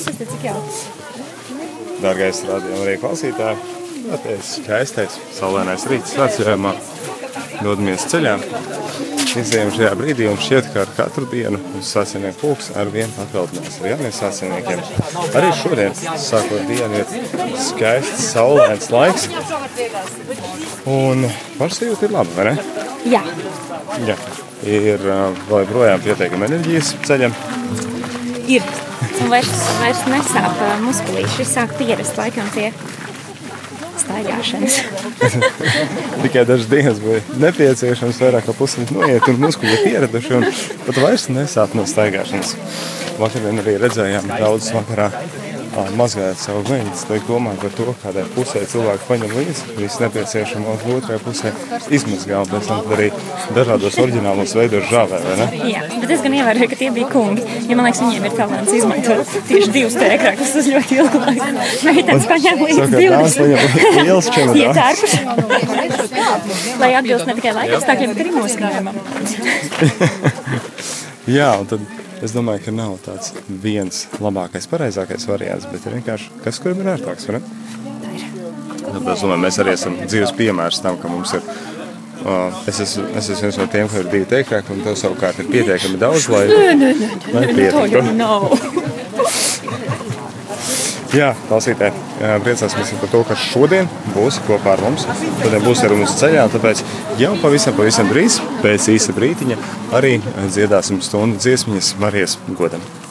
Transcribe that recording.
puses, tad cik jauks. Dārgais rādījuma arī klausītāji, skaistais, saulainais rīts svētceļojumā, dodamies ceļā. Izejam šajā brīdī un šķiet, ka ar katru dienu uz svētceļnieku pulks ar vienu papildinās ar jauniem svētceļniekiem. Arī šodien, sākot dienu, ir skaists, saulains laiks. Un pašsajūta ir laba, vai ne? Jā. Jā. Ir vēl projām pietiekama enerģijas ceļam. Ir. Un vairs nesāp muskulīši. Es sāku pierast laikam pie staigāšanas. Tikai dažas dienas bija nepieciešams vairāk kā pusi noiet un muskuļi pieraduši un pat vairs nesāp no staigāšanas. Vakardien arī redzējām daudz vakarā mazgājot savu veņģis, lai domāju par to, kādai pusē cilvēki paņem līdzi, visu nepieciešamo otrajā pusē izmazgā, un pēc tam arī dažādos oriģinālos veidos žāvē, vai ne? Jā, bet es gan ievēroju, ka tie bija kungi, jo man liekas, viņiem ir talants izmantot tieši 2 tēkrākus uz ļoti ilgu laiku. Meitenes paņem līdzi 20. Liels čemodāns. Ietērpus. Lai atbilst ne tikai laikapstākļiem, bet arī noskaņojumam. Jā, un tad es domāju, ka nav tāds viens labākais, pareizākais variants, bet ir vienkārši kas, kuram ir ērtāks, vai ne? Tā ir. Tad es domāju, mēs arī esam dzīves piemērs tam, ka mums ir, es esmu viens no tiem, ka ir 2 tēkrāki, un tev savukārt ir pietiekami daudz, lai pietiktu. Jā, klausītāji, priecāsimies par to, ka šodien būs kopā ar mums. Šodien būs ar mums ceļā, tāpēc jau pavisam drīz, pēc īsa brītiņa, arī dziedāsim stundu dziesmiņas Marijas godam.